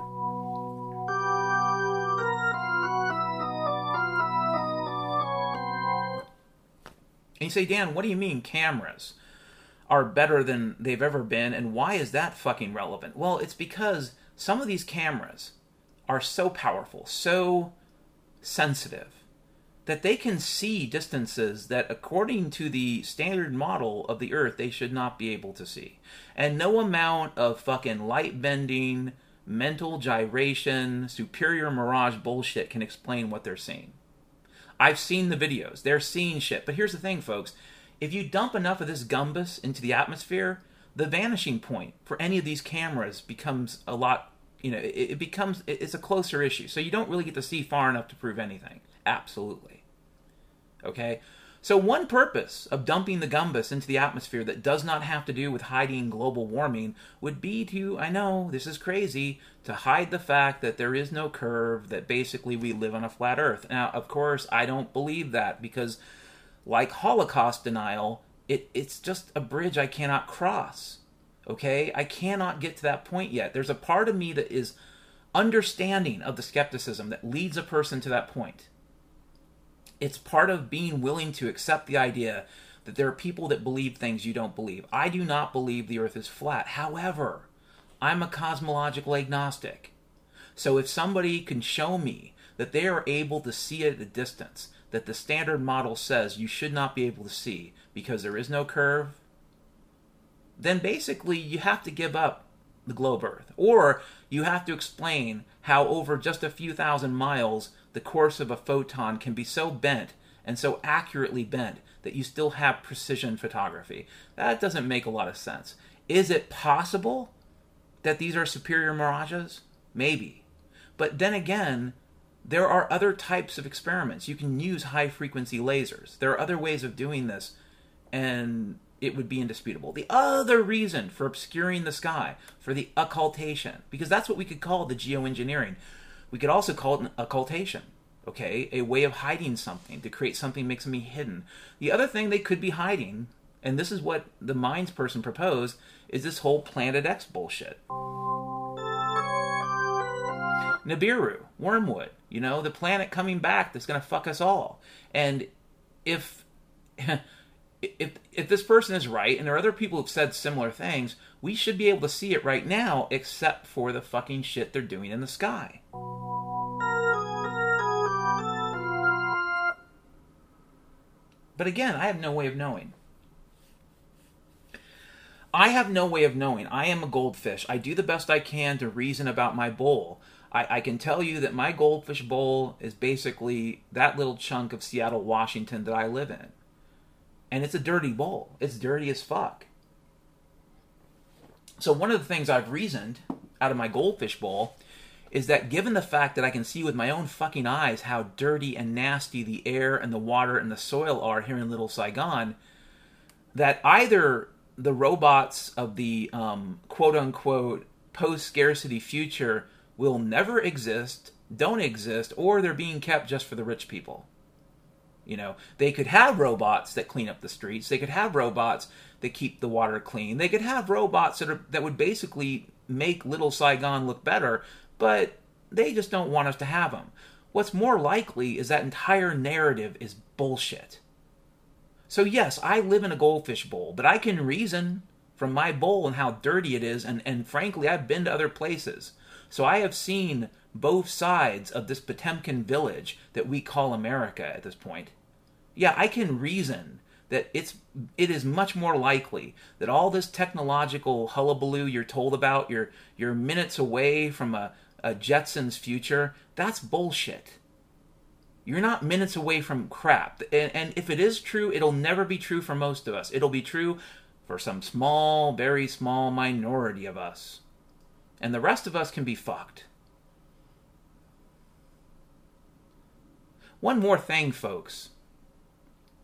And you say, Dan, what do you mean cameras are better than they've ever been, and why is that fucking relevant? Well, it's because some of these cameras are so powerful, so sensitive, that they can see distances that, according to the standard model of the Earth, they should not be able to see. And no amount of fucking light bending, mental gyration, superior mirage bullshit can explain what they're seeing. I've seen the videos. They're seeing shit. But here's the thing, folks. If you dump enough of this gumbus into the atmosphere, the vanishing point for any of these cameras becomes a lot, it's a closer issue. So you don't really get to see far enough to prove anything. Absolutely. Okay? So one purpose of dumping the gumbus into the atmosphere that does not have to do with hiding global warming would be to, I know, this is crazy, to hide the fact that there is no curve, that basically we live on a flat Earth. Now, of course, I don't believe that because, like Holocaust denial, it's just a bridge I cannot cross. Okay? I cannot get to that point yet. There's a part of me that is understanding of the skepticism that leads a person to that point. It's part of being willing to accept the idea that there are people that believe things you don't believe. I do not believe the Earth is flat. However, I'm a cosmological agnostic. So if somebody can show me that they are able to see at a distance that the standard model says you should not be able to see because there is no curve, then basically you have to give up the globe Earth. Or you have to explain how over just a few thousand miles the course of a photon can be so bent and so accurately bent that you still have precision photography. That doesn't make a lot of sense. Is it possible that these are superior mirages? Maybe. But then again, there are other types of experiments. You can use high-frequency lasers. There are other ways of doing this, and it would be indisputable. The other reason for obscuring the sky, for the occultation, because that's what we could call the geoengineering. We could also call it an occultation, okay? A way of hiding something, to create something makes me hidden. The other thing they could be hiding, and this is what the Minds person proposed, is this whole Planet X bullshit. Nibiru, Wormwood, the planet coming back that's going to fuck us all. And if this person is right, and there are other people who've said similar things, we should be able to see it right now, except for the fucking shit they're doing in the sky. But again, I have no way of knowing. I have no way of knowing. I am a goldfish. I do the best I can to reason about my bowl. I can tell you that my goldfish bowl is basically that little chunk of Seattle, Washington that I live in. And it's a dirty bowl. It's dirty as fuck. So one of the things I've reasoned out of my goldfish bowl is that given the fact that I can see with my own fucking eyes how dirty and nasty the air and the water and the soil are here in Little Saigon, that either the robots of the quote-unquote post-scarcity future will never exist, don't exist, or they're being kept just for the rich people. They could have robots that clean up the streets. They could have robots that keep the water clean. They could have robots that would basically make Little Saigon look better, but they just don't want us to have them. What's more likely is that entire narrative is bullshit. So yes, I live in a goldfish bowl, but I can reason from my bowl and how dirty it is, and frankly, I've been to other places. So I have seen both sides of this Potemkin village that we call America at this point. Yeah, I can reason that it is much more likely that all this technological hullabaloo you're told about, you're minutes away from a Jetsons future, that's bullshit. You're not minutes away from crap. And if it is true, it'll never be true for most of us. It'll be true for some small, very small minority of us. And the rest of us can be fucked. One more thing, folks,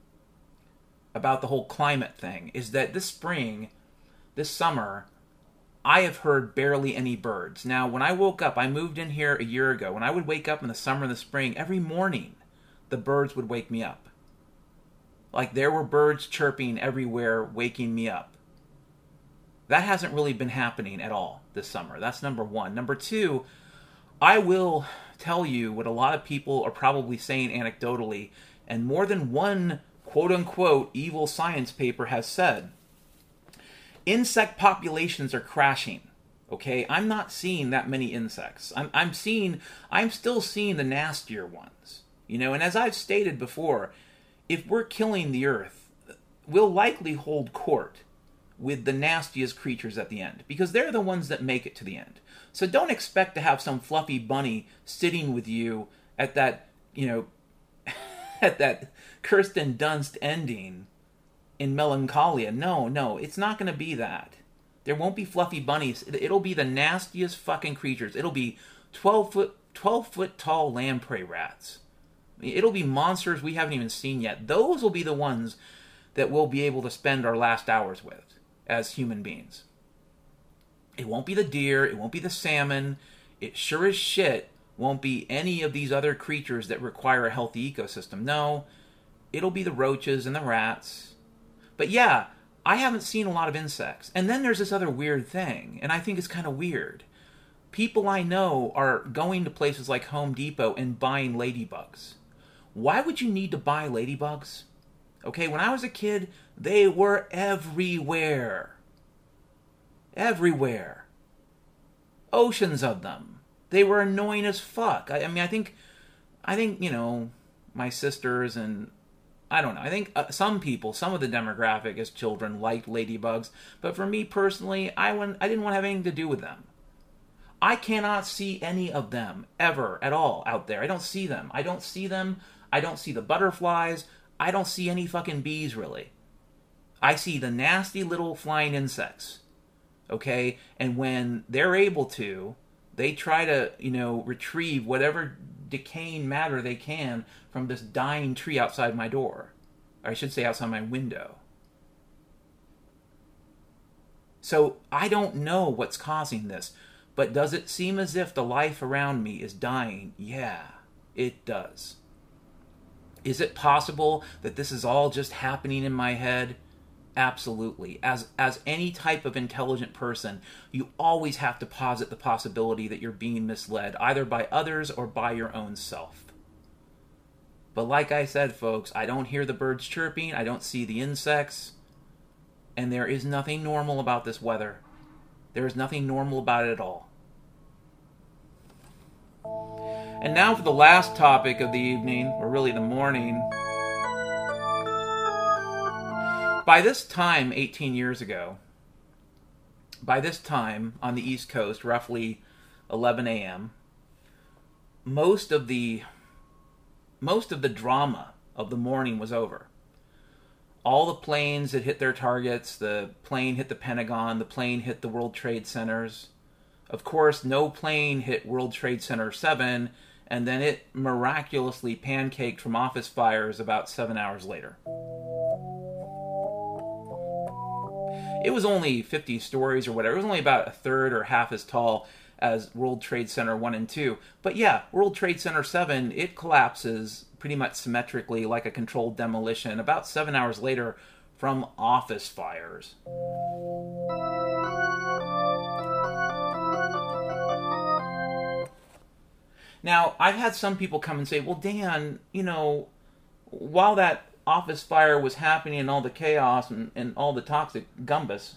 about the whole climate thing is that this spring, this summer, I have heard barely any birds. Now, when I woke up, I moved in here a year ago. When I would wake up in the summer and the spring, every morning, the birds would wake me up. Like, there were birds chirping everywhere, waking me up. That hasn't really been happening at all this summer. That's number one. Number two, I will tell you what a lot of people are probably saying anecdotally, and more than one quote-unquote evil science paper has said. Insect populations are crashing. Okay, I'm not seeing that many insects. I'm still seeing the nastier ones. You know, and as I've stated before, if we're killing the earth, we'll likely hold court with the nastiest creatures at the end, because they're the ones that make it to the end. So don't expect to have some fluffy bunny sitting with you at that, you know, at that Kirsten Dunst ending in Melancholia. No, it's not going to be that. There won't be fluffy bunnies. It'll be the nastiest fucking creatures. It'll be 12 foot tall lamprey rats. It'll be monsters we haven't even seen yet. Those will be the ones that we'll be able to spend our last hours with as human beings. It won't be the deer. It won't be the salmon. It sure as shit won't be any of these other creatures that require a healthy ecosystem. No, it'll be the roaches and the rats. But yeah, I haven't seen a lot of insects. And then there's this other weird thing, and I think it's kind of weird. People I know are going to places like Home Depot and buying ladybugs. Why would you need to buy ladybugs? Okay, when I was a kid, they were everywhere. Everywhere. Oceans of them. They were annoying as fuck. I mean, I think, you know, my sisters and, I don't know, I think some people, some of the demographic as children liked ladybugs, but for me personally, I didn't want to have anything to do with them. I cannot see any of them ever at all out there. I don't see them. I don't see the butterflies. I don't see any fucking bees, really. I see the nasty little flying insects. Okay? And when they're able to, they try to, you know, retrieve whatever decaying matter they can from this dying tree outside my door. Or I should say outside my window. So I don't know what's causing this. But does it seem as if the life around me is dying? Yeah, it does. Is it possible that this is all just happening in my head? Absolutely. As any type of intelligent person, you always have to posit the possibility that you're being misled, either by others or by your own self. But like I said, folks, I don't hear the birds chirping, I don't see the insects, and there is nothing normal about this weather. There is nothing normal about it at all. And now for the last topic of the evening, or really the morning. By this time, 18 years ago, by this time on the East Coast, roughly 11 a.m., most of the drama of the morning was over. All the planes had hit their targets. The plane hit the Pentagon. The plane hit the World Trade Centers. Of course, no plane hit World Trade Center 7, and then it miraculously pancaked from office fires about 7 hours later. It was only 50 stories or whatever. It was only about a third or half as tall as World Trade Center 1 and 2. But yeah, World Trade Center 7, it collapses pretty much symmetrically like a controlled demolition about 7 hours later from office fires. Now, I've had some people come and say, well, Dan, you know, while that office fire was happening and all the chaos and all the toxic gumbus,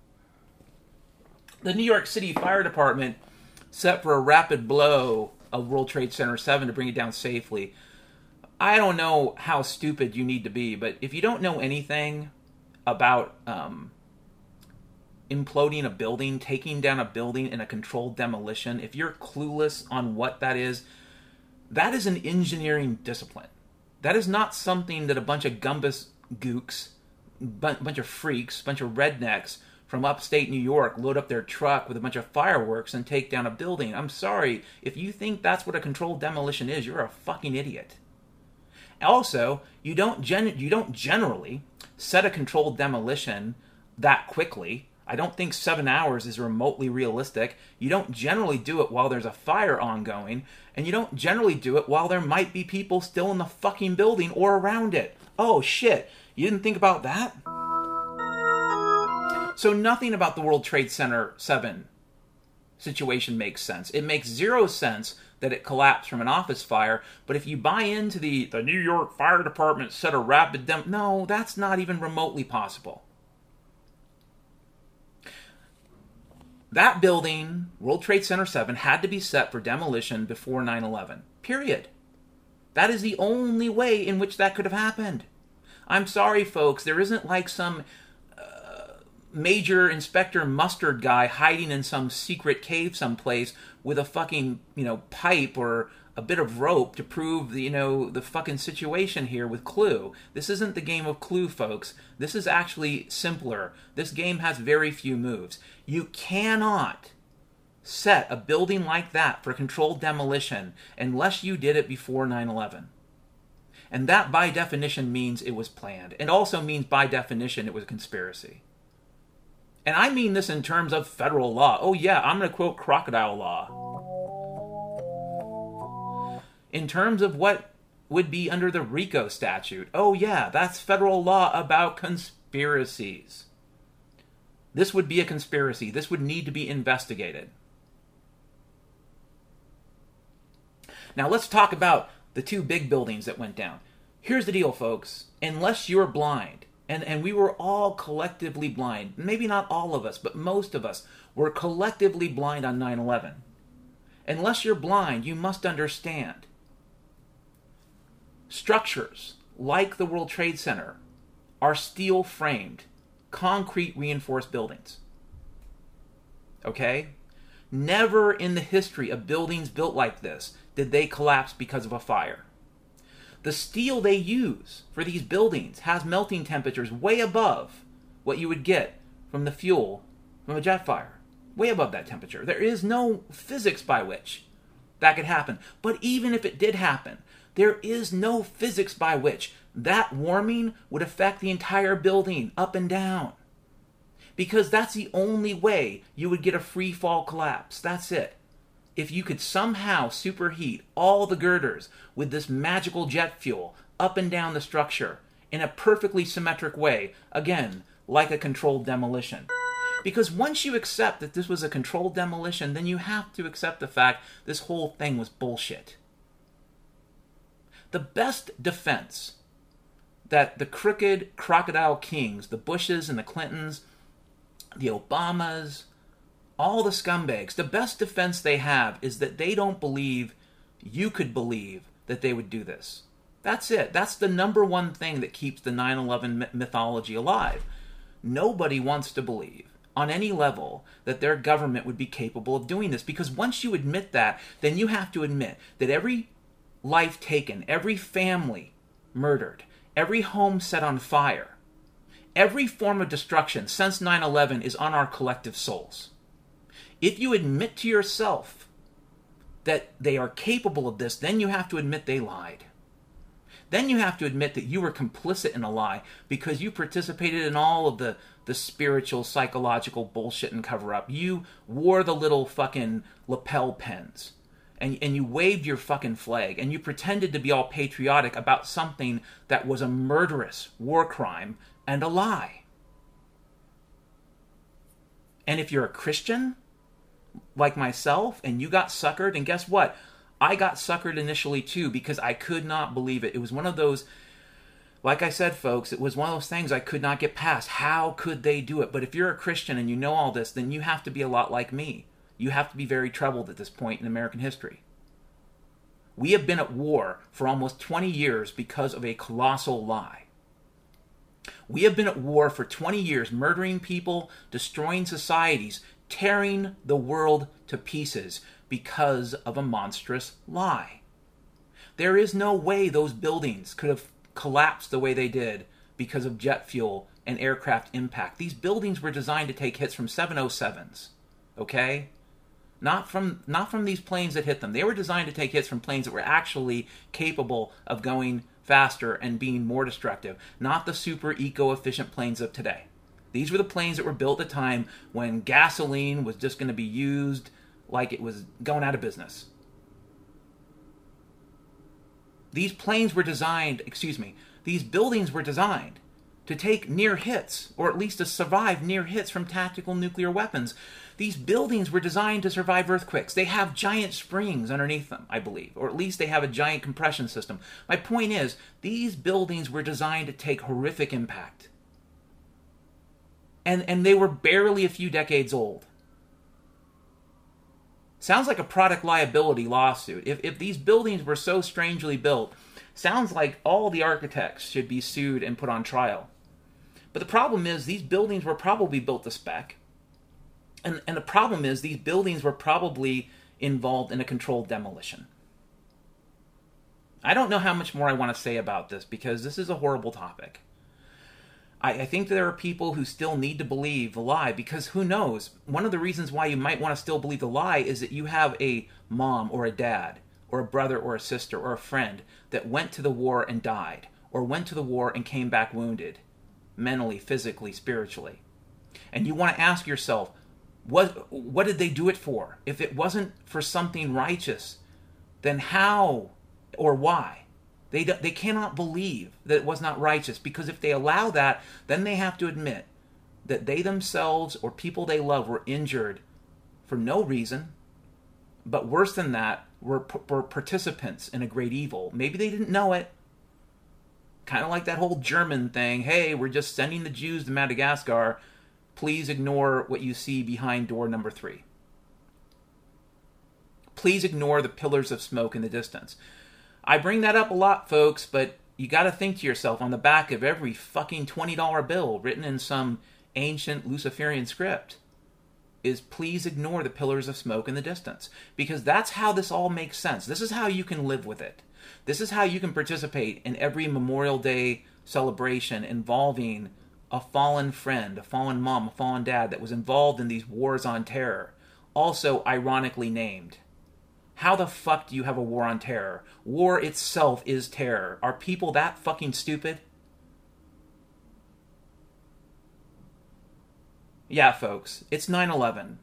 the New York City Fire Department set for a rapid blow of World Trade Center 7 to bring it down safely. I don't know how stupid you need to be, but if you don't know anything about imploding a building, taking down a building in a controlled demolition, if you're clueless on what that is an engineering discipline. That is not something that a bunch of gumbus gooks, bunch of freaks, bunch of rednecks from upstate New York load up their truck with a bunch of fireworks and take down a building. I'm sorry, if you think that's what a controlled demolition is, you're a fucking idiot. Also, you don't generally set a controlled demolition that quickly. I don't think 7 hours is remotely realistic. You don't generally do it while there's a fire ongoing, and you don't generally do it while there might be people still in the fucking building or around it. Oh shit, you didn't think about that? So nothing about the World Trade Center 7 situation makes sense. It makes zero sense that it collapsed from an office fire, but if you buy into the New York Fire Department set a rapid no, that's not even remotely possible. That building, World Trade Center 7, had to be set for demolition before 9/11. Period. That is the only way in which that could have happened. I'm sorry, folks, there isn't like some Major Inspector Mustard guy hiding in some secret cave someplace with a fucking, pipe or a bit of rope to prove, the fucking situation here with Clue. This isn't the game of Clue, folks. This is actually simpler. This game has very few moves. You cannot set a building like that for controlled demolition unless you did it before 9/11. And that, by definition, means it was planned. It also means, by definition, it was a conspiracy. And I mean this in terms of federal law. Oh yeah, I'm going to quote crocodile law. In terms of what would be under the RICO statute. Oh yeah, that's federal law about conspiracies. This would be a conspiracy. This would need to be investigated. Now let's talk about the two big buildings that went down. Here's the deal, folks. Unless you're blind, and we were all collectively blind. Maybe not all of us, but most of us were collectively blind on 9/11. Unless you're blind, you must understand. Structures like the World Trade Center are steel-framed, concrete reinforced buildings. Okay? Never in the history of buildings built like this did they collapse because of a fire. The steel they use for these buildings has melting temperatures way above what you would get from the fuel from a jet fire. Way above that temperature. There is no physics by which that could happen. But even if it did happen, there is no physics by which that warming would affect the entire building up and down. Because that's the only way you would get a free fall collapse. That's it. If you could somehow superheat all the girders with this magical jet fuel up and down the structure in a perfectly symmetric way, again, like a controlled demolition. Because once you accept that this was a controlled demolition, then you have to accept the fact this whole thing was bullshit. The best defense that the crooked crocodile kings, the Bushes and the Clintons, the Obamas, all the scumbags, the best defense they have is that they don't believe you could believe that they would do this. That's it. That's the number one thing that keeps the 9/11 mythology alive. Nobody wants to believe on any level that their government would be capable of doing this, because once you admit that, then you have to admit that every life taken, every family murdered, every home set on fire, every form of destruction since 9/11 is on our collective souls. If you admit to yourself that they are capable of this, then you have to admit they lied. Then you have to admit that you were complicit in a lie because you participated in all of the spiritual, psychological bullshit and cover-up. You wore the little fucking lapel pins. And you waved your fucking flag. And you pretended to be all patriotic about something that was a murderous war crime and a lie. And if you're a Christian, like myself, and you got suckered, and guess what? I got suckered initially too because I could not believe it. It was one of those, like I said, folks, it was one of those things I could not get past. How could they do it? But if you're a Christian and you know all this, then you have to be a lot like me. You have to be very troubled at this point in American history. We have been at war for almost 20 years because of a colossal lie. We have been at war for 20 years, murdering people, destroying societies, tearing the world to pieces because of a monstrous lie. There is no way those buildings could have collapsed the way they did because of jet fuel and aircraft impact. These buildings were designed to take hits from 707s, okay? Not from these planes that hit them. They were designed to take hits from planes that were actually capable of going faster and being more destructive, not the super eco-efficient planes of today. These were the planes that were built at the time when gasoline was just going to be used like it was going out of business. These planes were designed, these buildings were designed to take near hits, or at least to survive near hits from tactical nuclear weapons. These buildings were designed to survive earthquakes. They have giant springs underneath them, I believe, or at least they have a giant compression system. My point is, these buildings were designed to take horrific impact. And they were barely a few decades old. Sounds like a product liability lawsuit. If these buildings were so strangely built, sounds like all the architects should be sued and put on trial. But the problem is, these buildings were probably built to spec. And the problem is, these buildings were probably involved in a controlled demolition. I don't know how much more I want to say about this, because this is a horrible topic. I think there are people who still need to believe the lie, because who knows? One of the reasons why you might want to still believe the lie is that you have a mom or a dad or a brother or a sister or a friend that went to the war and died, or went to the war and came back wounded, mentally, physically, spiritually. And you want to ask yourself, what did they do it for? If it wasn't for something righteous, then how or why? They cannot believe that it was not righteous, because if they allow that, then they have to admit that they themselves or people they love were injured for no reason, but worse than that, were participants in a great evil. Maybe they didn't know it. Kind of like that whole German thing. Hey, we're just sending the Jews to Madagascar. Please ignore what you see behind door number 3. Please ignore the pillars of smoke in the distance. I bring that up a lot, folks, but you got to think to yourself, on the back of every fucking $20 bill written in some ancient Luciferian script is, please ignore the pillars of smoke in the distance. Because that's how this all makes sense. This is how you can live with it. This is how you can participate in every Memorial Day celebration involving a fallen friend, a fallen mom, a fallen dad that was involved in these wars on terror, also ironically named. How the fuck do you have a war on terror? War itself is terror. Are people that fucking stupid? Yeah, folks, it's 9/11.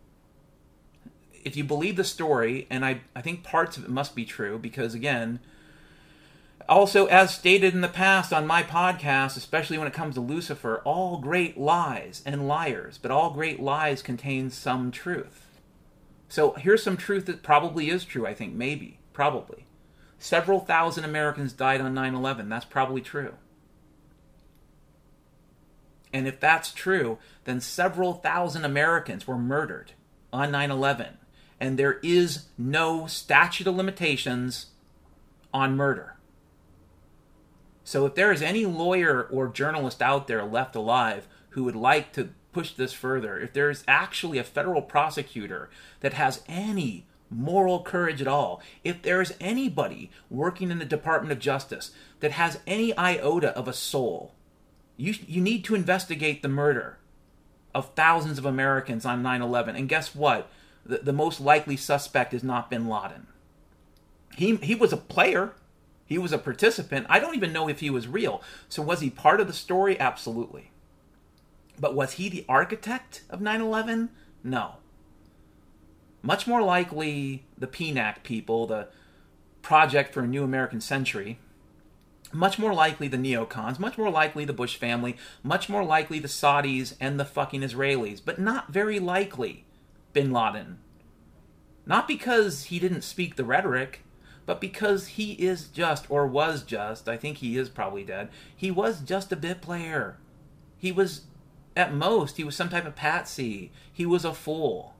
If you believe the story, and I think parts of it must be true, because again, also as stated in the past on my podcast, especially when it comes to Lucifer, all great lies and liars, but all great lies contain some truth. So here's some truth that probably is true, I think, maybe, probably. Several thousand Americans died on 9/11. That's probably true. And if that's true, then several thousand Americans were murdered on 9/11. And there is no statute of limitations on murder. So if there is any lawyer or journalist out there left alive who would like to push this further, if there's actually a federal prosecutor that has any moral courage at all, if there's anybody working in the Department of Justice that has any iota of a soul, you need to investigate the murder of thousands of Americans on 9/11. And guess what? The most likely suspect is not bin Laden. He was a player. He was a participant. I don't even know if he was real. So was he part of the story? Absolutely. But was he the architect of 9/11? No. Much more likely the PNAC people, the Project for a New American Century. Much more likely the neocons. Much more likely the Bush family. Much more likely the Saudis and the fucking Israelis. But not very likely bin Laden. Not because he didn't speak the rhetoric, but because he is just, or was just, I think he is probably dead, he was just a bit player. He was... At most, he was some type of patsy. He was a fool.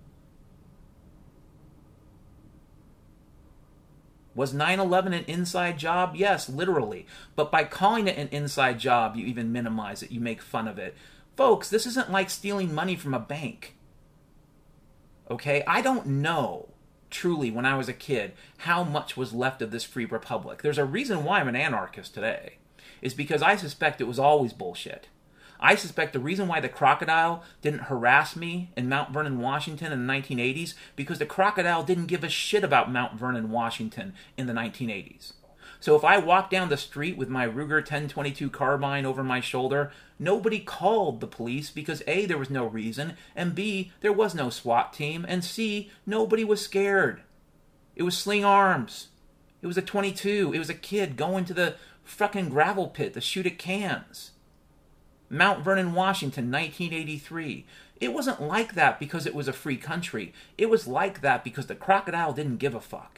Was 9/11 an inside job? Yes, literally. But by calling it an inside job, you even minimize it. You make fun of it. Folks, this isn't like stealing money from a bank. Okay? I don't know, truly, when I was a kid, how much was left of this free republic. There's a reason why I'm an anarchist today. It's because I suspect it was always bullshit. I suspect the reason why the crocodile didn't harass me in Mount Vernon, Washington in the 1980s, because the crocodile didn't give a shit about Mount Vernon, Washington in the 1980s. So if I walk down the street with my Ruger 1022 carbine over my shoulder, nobody called the police because A, there was no reason, and B, there was no SWAT team, and C, nobody was scared. It was sling arms. It was a 22. It was a kid going to the fucking gravel pit to shoot at cans. Mount Vernon, Washington, 1983. It wasn't like that because it was a free country. It was like that because the crocodile didn't give a fuck.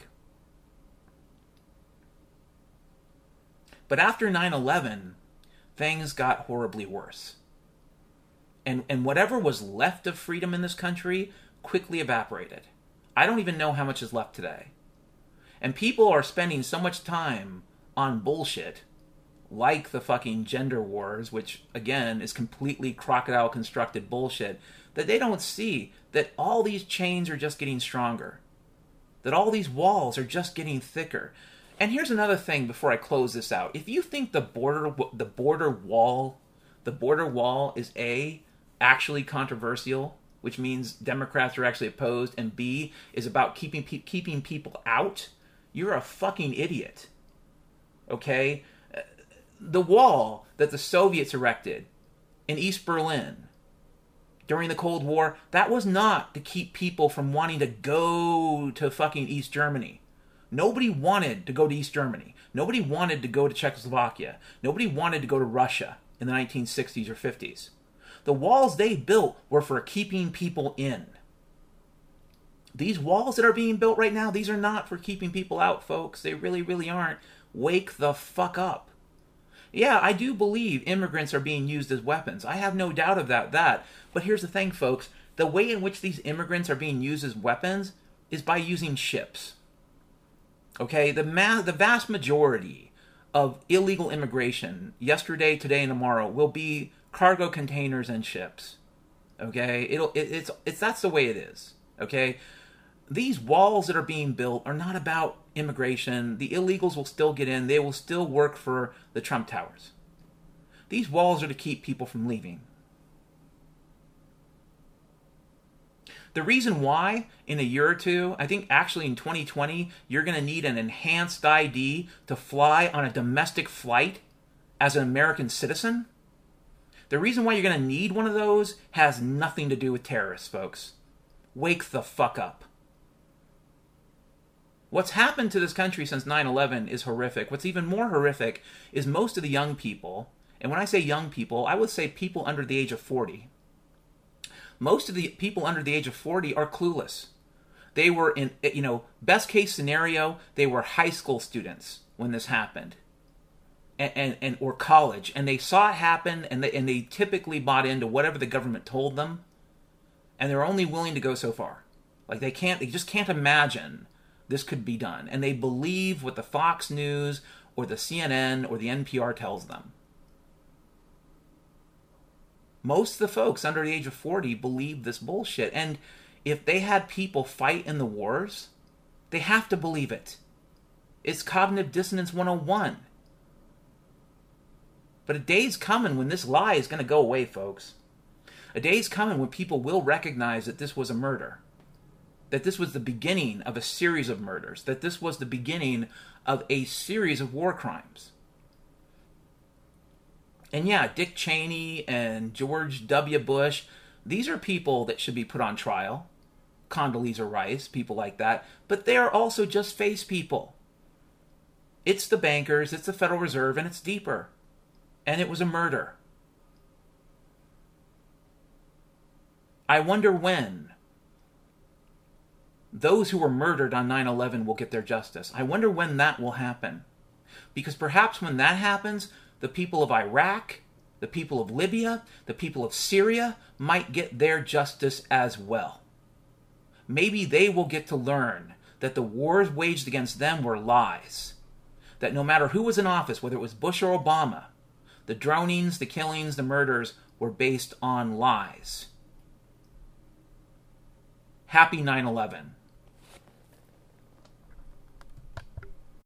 But after 9/11, things got horribly worse. And whatever was left of freedom in this country quickly evaporated. I don't even know how much is left today. And people are spending so much time on bullshit, like the fucking gender wars, which, again, is completely crocodile-constructed bullshit, that they don't see that all these chains are just getting stronger. That all these walls are just getting thicker. And here's another thing before I close this out. If you think the border wall is A, actually controversial, which means Democrats are actually opposed, and B, is about keeping people out, you're a fucking idiot. Okay? The wall that the Soviets erected in East Berlin during the Cold War, that was not to keep people from wanting to go to fucking East Germany. Nobody wanted to go to East Germany. Nobody wanted to go to Czechoslovakia. Nobody wanted to go to Russia in the 1960s or 50s. The walls they built were for keeping people in. These walls that are being built right now, these are not for keeping people out, folks. They really, really aren't. Wake the fuck up. Yeah, I do believe immigrants are being used as weapons. I have no doubt about that. But here's the thing, folks. The way in which these immigrants are being used as weapons is by using ships. Okay, the vast majority of illegal immigration, yesterday, today, and tomorrow, will be cargo containers and ships. Okay, it's that's the way it is. Okay, these walls that are being built are not about immigration. The illegals will still get in. They will still work for the Trump Towers. These walls are to keep people from leaving. The reason why, in a year or two, I think actually in 2020, you're going to need an enhanced ID to fly on a domestic flight as an American citizen. The reason why you're going to need one of those has nothing to do with terrorists, folks. Wake the fuck up. What's happened to this country since 9/11 is horrific. What's even more horrific is most of the young people, and when I say young people, I would say people under the age of 40. Most of the people under the age of 40 are clueless. They were in, best case scenario, they were high school students when this happened, and or college, and they saw it happen, and they typically bought into whatever the government told them, and they're only willing to go so far. Like they just can't imagine this could be done, and they believe what the Fox News or the CNN or the NPR tells them. Most of the folks under the age of 40 believe this bullshit. And if they had people fight in the wars, they have to believe it. It's cognitive dissonance 101. But a day's coming when this lie is going to go away, folks. A day's coming when people will recognize that this was a murder. That this was the beginning of a series of murders. That this was the beginning of a series of war crimes. And yeah, Dick Cheney and George W. Bush, these are people that should be put on trial. Condoleezza Rice, people like that. But they are also just face people. It's the bankers, it's the Federal Reserve, and it's deeper. And it was a murder. I wonder when those who were murdered on 9/11 will get their justice. I wonder when that will happen. Because perhaps when that happens, the people of Iraq, the people of Libya, the people of Syria might get their justice as well. Maybe they will get to learn that the wars waged against them were lies. That no matter who was in office, whether it was Bush or Obama, the dronings, the killings, the murders were based on lies. Happy 9/11.